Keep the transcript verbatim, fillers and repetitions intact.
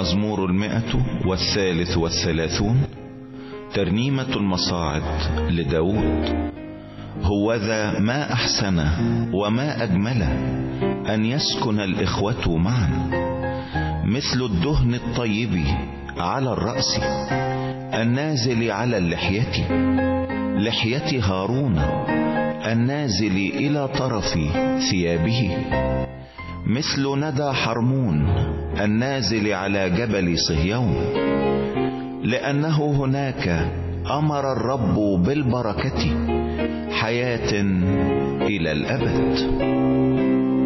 المزمور المئة والثالث والثلاثون، ترنيمة المصاعد لداود. هوذا ما أحسن وما أجمل أن يسكن الإخوة معا، مثل الدهن الطيب على الرأس النازل على اللحية، لحية هارون النازل إلى طرف ثيابه، مثل ندى حرمون النازل على جبل صهيون، لأنه هناك أمر الرب بالبركة، حياة إلى الأبد.